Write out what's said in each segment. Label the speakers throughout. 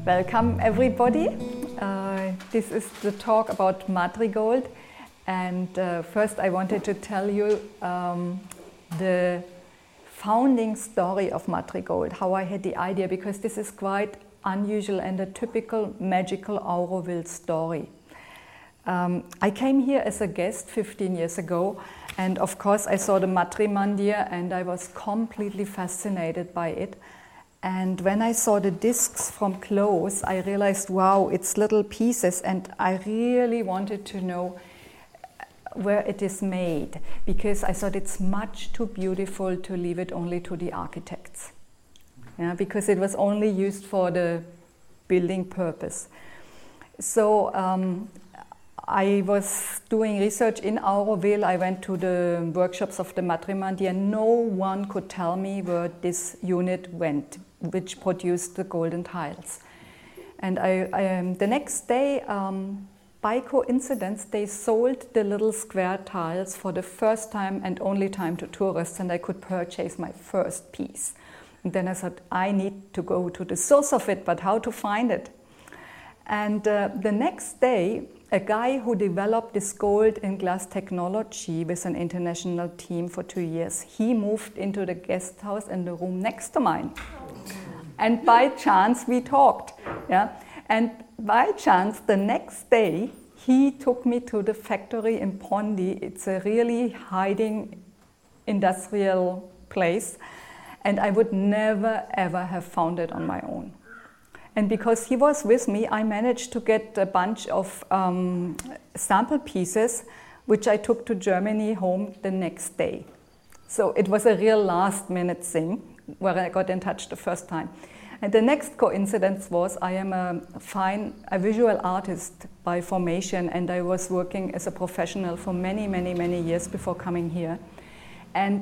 Speaker 1: Welcome everybody. This is the talk about Madrigold, and first I wanted to tell you the founding story of Madrigold, how I had the idea, because this is quite unusual and a typical magical Auroville story. I came here as a guest 15 years ago, and of course I saw the Matrimandir and I was completely fascinated by it. And when I saw the discs from close, I realized, wow, it's little pieces, and I really wanted to know where it is made, because I thought it's much too beautiful to leave it only to the architects. Yeah, because it was only used for the building purpose. So I was doing research in Auroville. I went to the workshops of the Matrimandir, and no one could tell me where this unit went, which produced the golden tiles. And the next day, by coincidence, they sold the little square tiles for the first time and only time to tourists, and I could purchase my first piece. And then I thought, I need to go to the source of it, but how to find it? And the next day, a guy who developed this gold in glass technology with an international team for 2 years, he moved into the guest house in the room next to mine. And by chance, we talked. Yeah? And by chance, the next day, he took me to the factory in Pondi. It's a really hiding industrial place. And I would never, ever have found it on my own. And because he was with me, I managed to get a bunch of sample pieces, which I took to Germany home the next day. So it was a real last-minute thing where I got in touch the first time. And the next coincidence was I am a visual artist by formation, and I was working as a professional for many, many, many years before coming here. And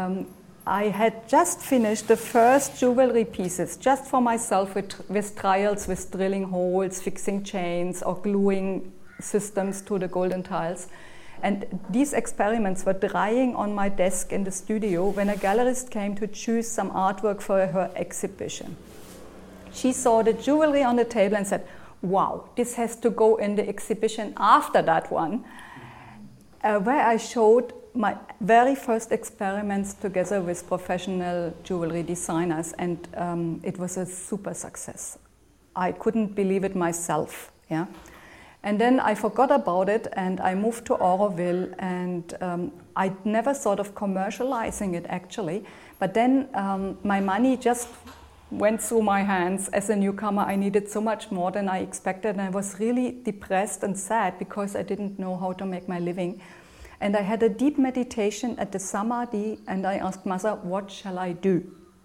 Speaker 1: I had just finished the first jewelry pieces just for myself with trials, with drilling holes, fixing chains, or gluing systems to the golden tiles. And these experiments were drying on my desk in the studio when a gallerist came to choose some artwork for her exhibition. She saw the jewelry on the table and said, wow, this has to go in the exhibition after that one, where I showed my very first experiments together with professional jewelry designers, and it was a super success. I couldn't believe it myself. Yeah? And then I forgot about it, and I moved to Auroville, and I never thought of commercializing it actually, but then my money just went through my hands. As a newcomer, I needed so much more than I expected, and I was really depressed and sad because I didn't know how to make my living. And I had a deep meditation at the Samadhi, and I asked Mother, what shall I do?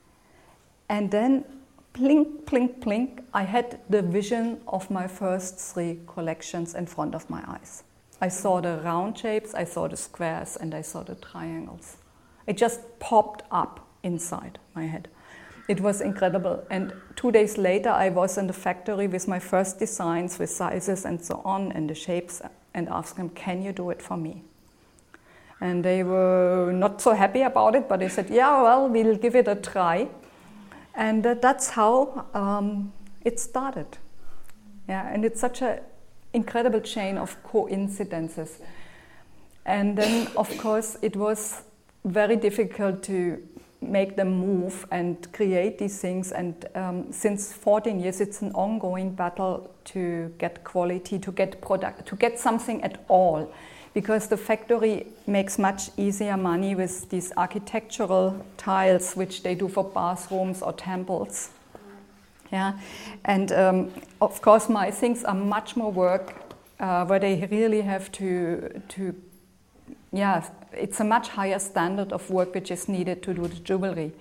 Speaker 1: And then, plink, plink, plink, I had the vision of my first 3 collections in front of my eyes. I saw the round shapes, I saw the squares, and I saw the triangles. It just popped up inside my head. It was incredible. And 2 days later, I was in the factory with my first designs, with sizes and so on, and the shapes, and asked them, can you do it for me? And they were not so happy about it, but they said, yeah, well, we'll give it a try. And that's how it started. Yeah, and it's such an incredible chain of coincidences. And then, of course, it was very difficult to make them move and create these things. And since 14 years, it's an ongoing battle to get quality, to get product, to get something at all. Because the factory makes much easier money with these architectural tiles, which they do for bathrooms or temples. Yeah, and of course my things are much more work, where they really have to, yeah, it's a much higher standard of work which is needed to do the jewelry.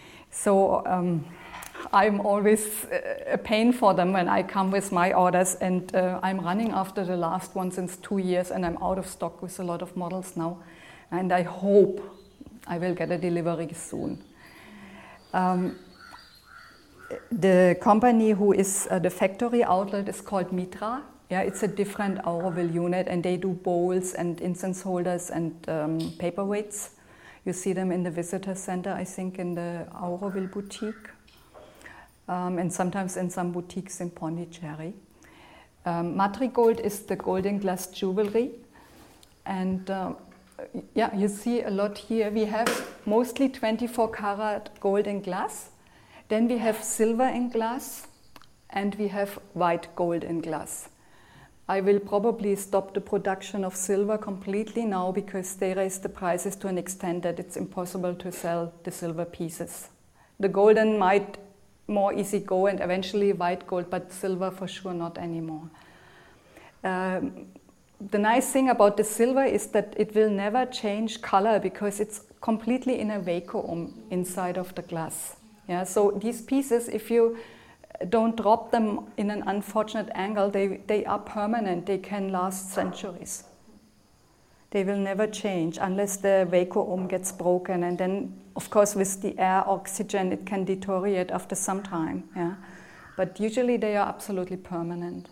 Speaker 1: So I'm always a pain for them when I come with my orders, and I'm running after the last one since 2 years, and I'm out of stock with a lot of models now, and I hope I will get a delivery soon. The company who is the factory outlet is called Mitra. Yeah, it's a different Auroville unit, and they do bowls and incense holders and paperweights. You see them in the visitor center, I think, in the Auroville boutique. and sometimes in some boutiques in Pondicherry. Madrigold is the golden glass jewelry, and yeah, you see a lot here. We have mostly 24 karat gold in glass, then we have silver in glass, and we have white gold in glass. I will probably stop the production of silver completely now because they raise the prices to an extent that it's impossible to sell the silver pieces. The golden might more easy go, and eventually white gold, but silver for sure not anymore. The nice thing about the silver is that it will never change color because it's completely in a vacuum inside of the glass. Yeah, so these pieces, if you don't drop them in an unfortunate angle, they are permanent. They can last centuries. They will never change unless the vacuum gets broken, and then, of course, with the air, oxygen, it can deteriorate after some time. Yeah, but usually they are absolutely permanent.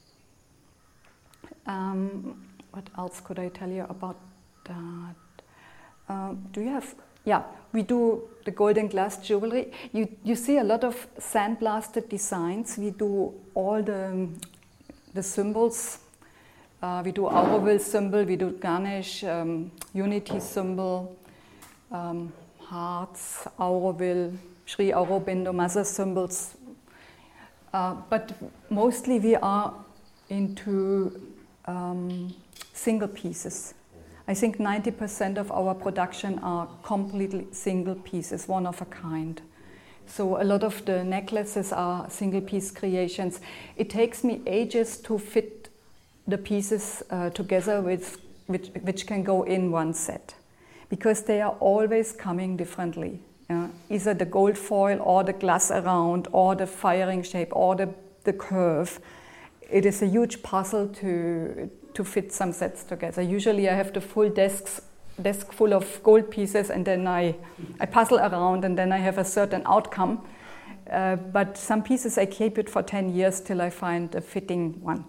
Speaker 1: What else could I tell you about that? Do you have? Yeah, we do the golden glass jewelry. You see a lot of sandblasted designs. We do all the symbols. We do Auroville symbol, we do Ganesh, unity symbol, hearts, Auroville, Sri Aurobindo, mother symbols. But mostly we are into single pieces. I think 90% of our production are completely single pieces, one of a kind. So a lot of the necklaces are single piece creations. It takes me ages to fit the pieces together which can go in one set, because they are always coming differently. Either the gold foil or the glass around or the firing shape or the curve. It is a huge puzzle to fit some sets together. Usually I have the full desk full of gold pieces, and then I puzzle around, and then I have a certain outcome. But some pieces I keep it for 10 years till I find a fitting one.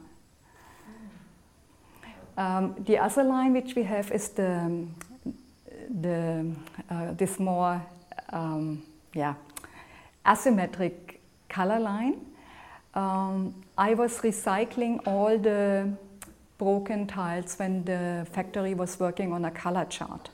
Speaker 1: The other line which we have is this more asymmetric color line. I was recycling all the broken tiles when the factory was working on a color chart.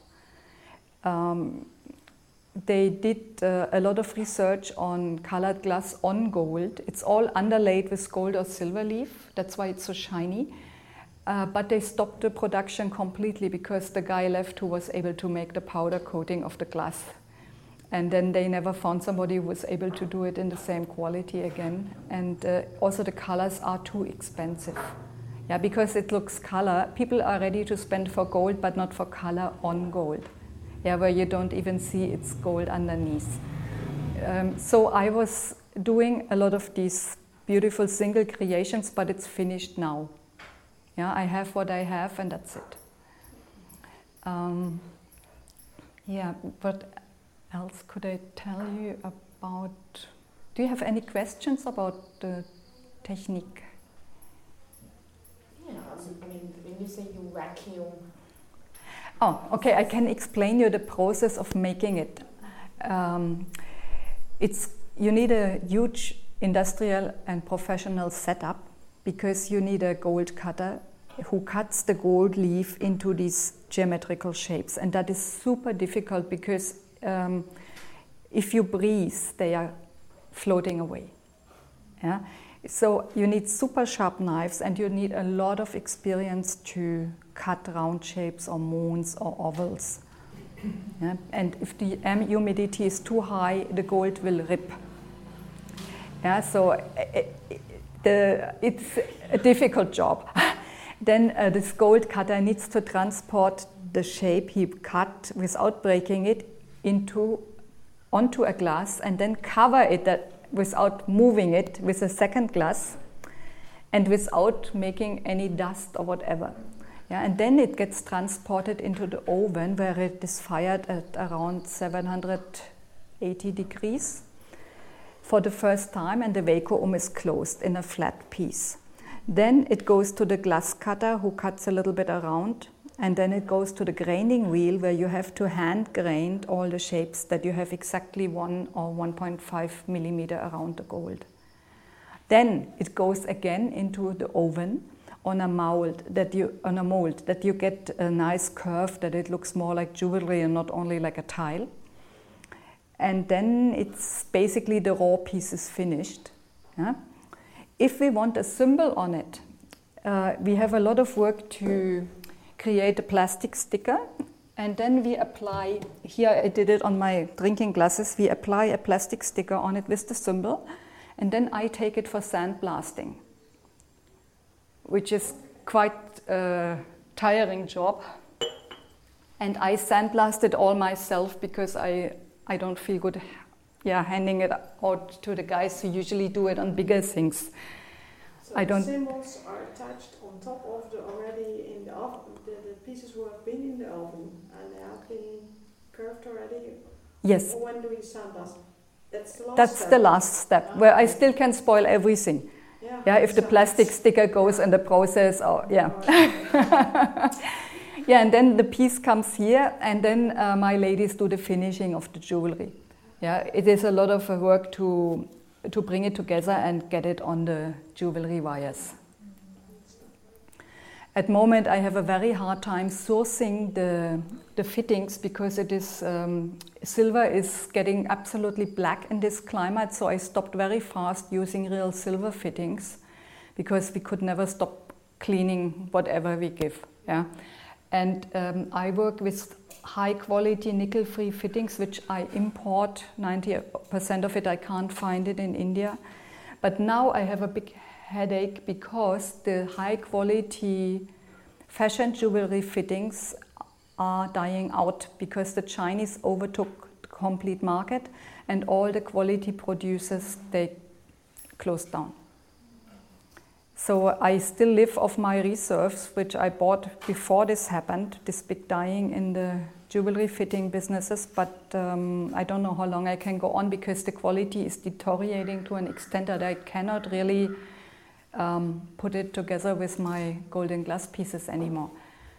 Speaker 1: They did a lot of research on colored glass on gold. It's all underlaid with gold or silver leaf. That's why it's so shiny. But they stopped the production completely because the guy left who was able to make the powder coating of the glass. And then they never found somebody who was able to do it in the same quality again. And also the colors are too expensive. Yeah, because it looks color. People are ready to spend for gold, but not for color on gold. Yeah, where you don't even see it's gold underneath. So I was doing a lot of these beautiful single creations, but it's finished now. Yeah, I have what I have, and that's it. Yeah, what else could I tell you about? Do you have any questions about the technique?
Speaker 2: Yeah, I mean, when you say you vacuum.
Speaker 1: Oh, okay, I can explain you the process of making it. You need a huge industrial and professional setup, because you need a gold cutter who cuts the gold leaf into these geometrical shapes. And that is super difficult because if you breathe, they are floating away. Yeah? So you need super sharp knives, and you need a lot of experience to cut round shapes or moons or ovals. Yeah? And if the humidity is too high, the gold will rip. Yeah, so it's a difficult job. Then this gold cutter needs to transport the shape he cut without breaking it onto a glass, and then cover it without moving it with a second glass, and without making any dust or whatever. Yeah, and then it gets transported into the oven, where it is fired at around 780 degrees for the first time, and the vacuum is closed in a flat piece. Then it goes to the glass cutter, who cuts a little bit around, and then it goes to the graining wheel where you have to hand grain all the shapes that you have exactly 1 or 1.5 millimeter around the gold. Then it goes again into the oven on a mold that you get a nice curve that it looks more like jewelry and not only like a tile. And then it's basically the raw piece is finished. Yeah? If we want a symbol on it, we have a lot of work to create a plastic sticker, and then we apply, here I did it on my drinking glasses, we apply a plastic sticker on it with the symbol, and then I take it for sandblasting, which is quite a tiring job. And I sandblast it all myself because I don't feel good handing it out to the guys who usually do it on bigger things.
Speaker 3: So the symbols are attached on top of the already in the oven, the pieces who have been in the oven and they have been curved already?
Speaker 1: Yes.
Speaker 3: Or when do we sandblast? That's the last
Speaker 1: That's
Speaker 3: step.
Speaker 1: the last step, where I still can spoil everything. Yeah, if the plastic sticker goes in the process, or yeah. Yeah, and then the piece comes here, and then my ladies do the finishing of the jewelry. Yeah, it is a lot of work to bring it together and get it on the jewelry wires. At the moment, I have a very hard time sourcing the fittings because it is silver is getting absolutely black in this climate. So I stopped very fast using real silver fittings because we could never stop cleaning whatever we give. Yeah, and I work with high quality nickel-free fittings, which I import. 90% of it I can't find it in India. But now I have a big headache because the high quality fashion jewelry fittings are dying out because the Chinese overtook the complete market and all the quality producers, they closed down. So I still live off my reserves, which I bought before this happened, this big dying in the jewelry fitting businesses, but I don't know how long I can go on because the quality is deteriorating to an extent that I cannot really put it together with my golden glass pieces anymore.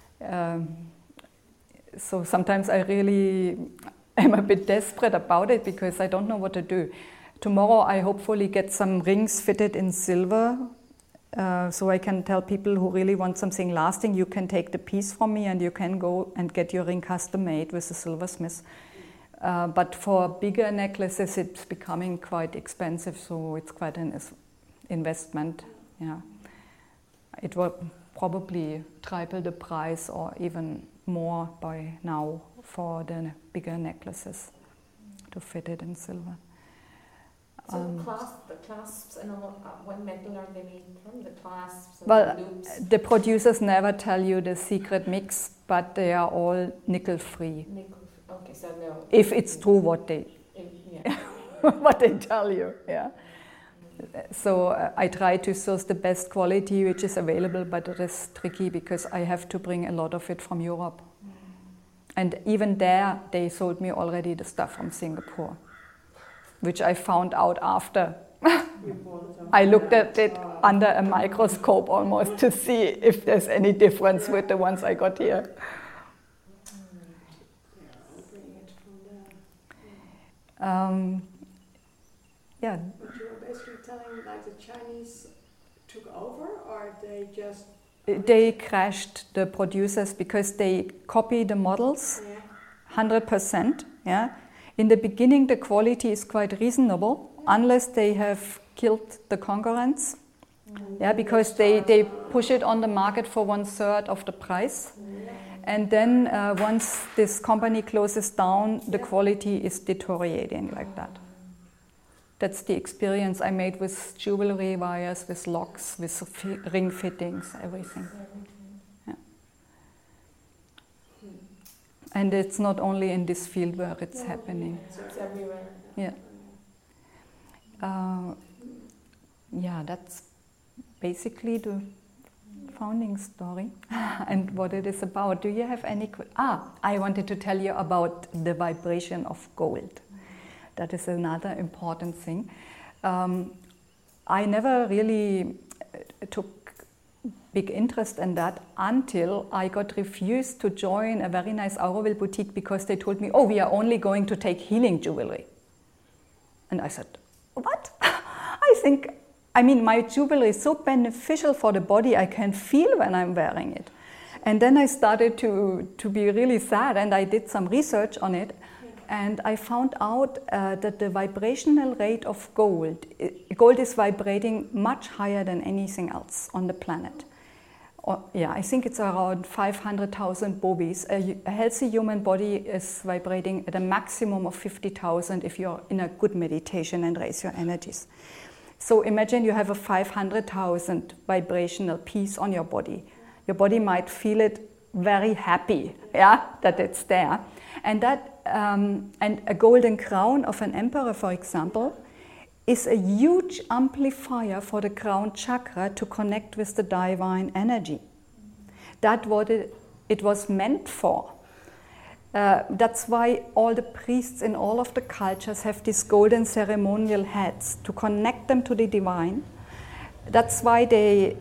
Speaker 1: So sometimes I really am a bit desperate about it because I don't know what to do. Tomorrow I hopefully get some rings fitted in silver, so I can tell people who really want something lasting, you can take the piece from me and you can go and get your ring custom made with a silversmith. But for bigger necklaces it's becoming quite expensive, so it's quite an investment. Yeah, it will probably triple the price or even more by now for the bigger necklaces to fit it in silver.
Speaker 2: So the clasps and all, what metal are they made from? The clasps and
Speaker 1: well,
Speaker 2: the loops?
Speaker 1: the producers never tell you the secret mix, but they are all nickel-free.
Speaker 2: Okay, so no.
Speaker 1: If it's true what they what they tell you, yeah. So I try to source the best quality which is available, but it is tricky because I have to bring a lot of it from Europe. And even there, they sold me already the stuff from Singapore, which I found out after. I looked at it under a microscope almost to see if there's any difference with the ones I got here. Yeah.
Speaker 3: But you were basically telling like the Chinese took over, or they just...
Speaker 1: They crashed the producers because they copy the models 100%. Yeah. In the beginning, the quality is quite reasonable, unless they have killed the concurrents. Yeah, because they push it on the market for 1/3 of the price. And then once this company closes down, the quality is deteriorating like that. That's the experience I made with jewelry wires, with locks, with ring fittings, everything. Yeah. And it's not only in this field where it's happening.
Speaker 2: So it's everywhere.
Speaker 1: Yeah. Yeah, that's basically the founding story and what it is about. Do you have any... I wanted to tell you about the vibration of gold. That is another important thing. I never really took big interest in that until I got refused to join a very nice Auroville boutique because they told me, oh, we are only going to take healing jewelry. And I said, what? I mean, my jewelry is so beneficial for the body, I can feel when I'm wearing it. And then I started to be really sad, and I did some research on it, and I found out that the vibrational rate of gold is vibrating much higher than anything else on the planet. I think it's around 500,000 bovis. A healthy human body is vibrating at a maximum of 50,000 if you're in a good meditation and raise your energies. So imagine you have a 500,000 vibrational piece on your body. Your body might feel it very happy, that it's there. And and a golden crown of an emperor, for example, is a huge amplifier for the crown chakra to connect with the divine energy. That's what it was meant for. That's why all the priests in all of the cultures have these golden ceremonial heads to connect them to the divine. That's why the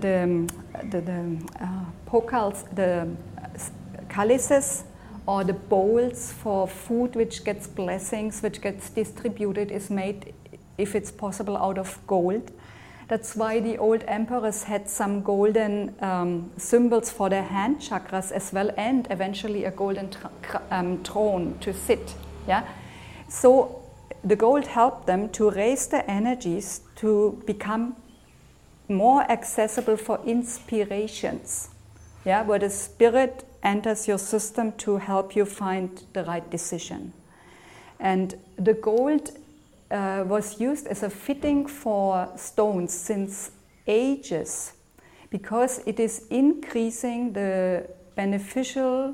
Speaker 1: pokals, the chalices, or the bowls for food which gets blessings, which gets distributed, is made, if it's possible, out of gold. That's why the old emperors had some golden symbols for their hand chakras as well, and eventually a golden throne to sit. Yeah? So the gold helped them to raise the energies to become more accessible for inspirations, where the spirit enters your system to help you find the right decision. And the gold was used as a fitting for stones since ages, because it is increasing the beneficial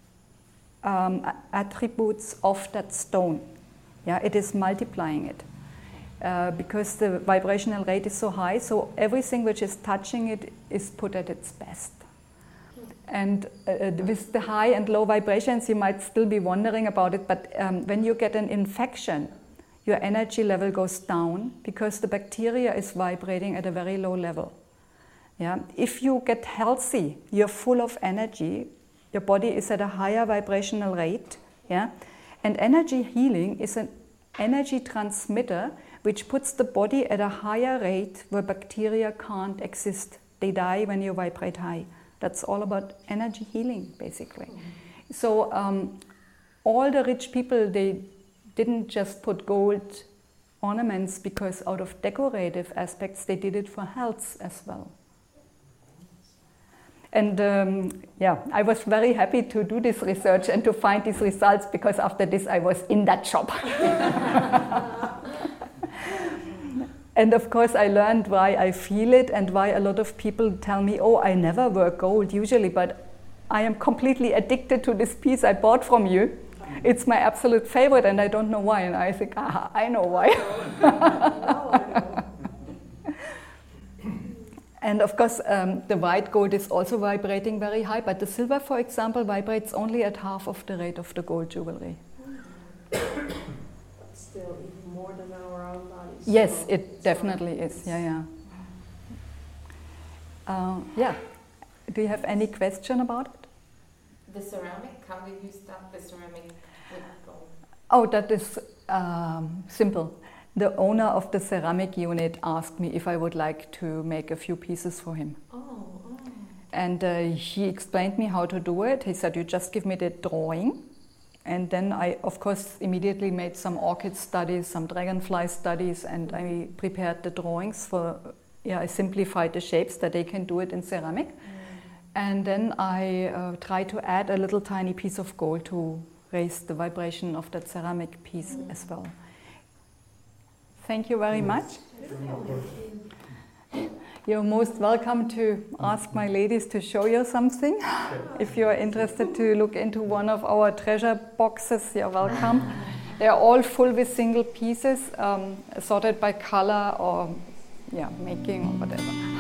Speaker 1: attributes of that stone. It is multiplying it because the vibrational rate is so high, so everything which is touching it is put at its best. And with the high and low vibrations, you might still be wondering about it, but when you get an infection, your energy level goes down because the bacteria is vibrating at a very low level. If you get healthy, you're full of energy, your body is at a higher vibrational rate, and energy healing is an energy transmitter which puts the body at a higher rate where bacteria can't exist. They die when you vibrate high. That's all about energy healing, basically. So all the rich people, they didn't just put gold ornaments because out of decorative aspects, they did it for health as well. And I was very happy to do this research and to find these results, because after this I was in that shop. And of course I learned why I feel it and why a lot of people tell me, oh, I never wear gold usually, but I am completely addicted to this piece I bought from you. It's my absolute favorite and I don't know why. And I think, I know why. And of course, the white gold is also vibrating very high, but the silver, for example, vibrates only at half of the rate of the gold jewelry.
Speaker 3: Still, even more than our own bodies.
Speaker 1: Yes, it definitely is. Do you have any question about it?
Speaker 2: The ceramic, how do you start the ceramic with gold?
Speaker 1: Oh, that is simple. The owner of the ceramic unit asked me if I would like to make a few pieces for him. And he explained me how to do it. He said, you just give me the drawing. And then I, of course, immediately made some orchid studies, some dragonfly studies, and I prepared the drawings for, I simplified the shapes that they can do it in ceramic. And then I tried to add a little tiny piece of gold to raise the vibration of that ceramic piece as well. Thank you very much. You're most welcome to ask my ladies to show you something. If you're interested to look into one of our treasure boxes, you're welcome. They're all full with single pieces, sorted by color or making or whatever.